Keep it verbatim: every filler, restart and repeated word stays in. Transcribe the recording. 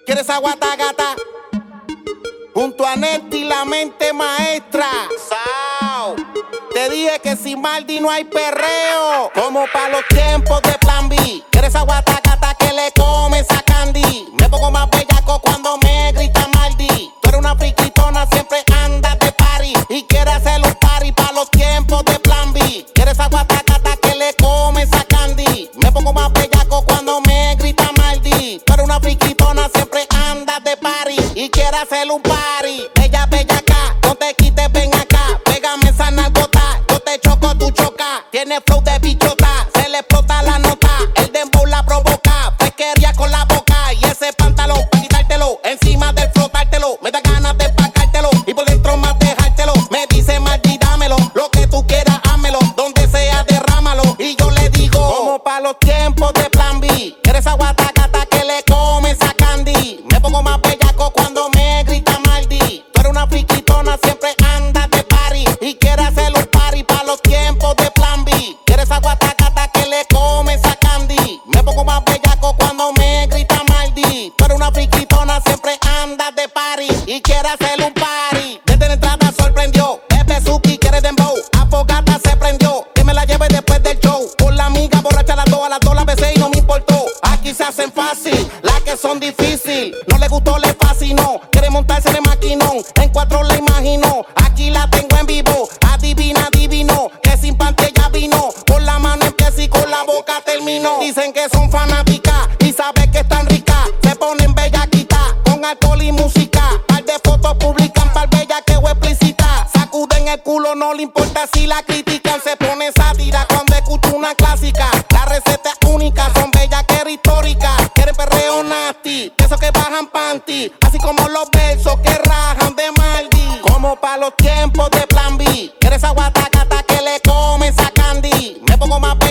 ¿Quieres agua gata? Junto a Neti, la mente maestra. Sao. Te dije que sin Maldi no hay perreo. Como pa' los tiempos de Plan B. ¿Quieres agua gata que le comes a Candy? Me pongo más bellaco cuando me grita Maldi. Tú eres una friquitona, siempre andas de party. Y quieres hacer un party pa' los tiempos de Plan B. ¿Quieres agua gata que le comes a Candy? Me pongo más bellaco cuando me grita Maldi. Tú eres una friquitona, siempre andas de party. Y quieres hacer un party. Bella, bella acá, no te quites, ven acá. Pégame esa nalgota, yo te choco, tú chocas. Tiene flow de bichota, se le explota la nota. El dembow la provoca, pesquería con la boca. Y ese pantalón, pa' quitártelo, encima del flotártelo. Me da ganas de empacártelo y por dentro más dejártelo. Me dice Maldi, dámelo, lo que tú quieras, hámelo. Donde sea, derrámalo. Y yo le digo, como pa' los tiempos de Plan B. ¿Quieres agua gata que le comes a Candy? Me pongo más bellaco cuando me grita Maldi. Tú eres una friquitona, siempre andas de party. Y quieres hacer un party pa' los tiempos de Plan B. ¿Quieres agua gata que le comes a Candy? Me pongo más bellaco cuando me grita Maldi. Tú eres una friquitona, siempre andas de party. Y quieres hacer un party. Desde la entrada sorprendió. Pepe Suki quiere dembow. Afogata se prendió. Que me la lleve después del show. Con la amiga borracha las dos, a las dos las besé y no me importó. Aquí se hacen fácil, las que son difícil. No le gustó, le fascinó. Quiere montarse de maquinón. En cuatro la imaginó. Aquí la tengo en vivo. Adivina, adivino. Que sin panty ya vino. Con la mano empieza y con la boca terminó. Dicen que son fanáticas y saben que están ricas. Se ponen bellaquitas con alcohol y música. Par de fotos publican, par bellaqueo explícita. Sacuden el culo, no le importa si la critican. Se pone sátira cuando escucha una clásica. La receta es única, son bellaqueras históricas. Quieren perreo nasty, esos que bajan panty. Así como los versos que rajan de Maldi. Como pa' los tiempos de Plan B. ¿Quieres agua gata que le comes a Candy? Me pongo más